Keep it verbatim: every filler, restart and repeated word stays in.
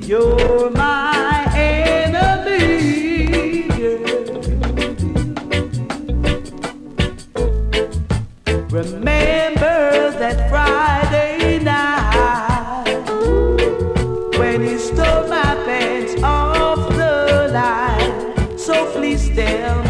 You're my enemy, girl. Remember that Friday night when you stole my pants off the line. So please tell me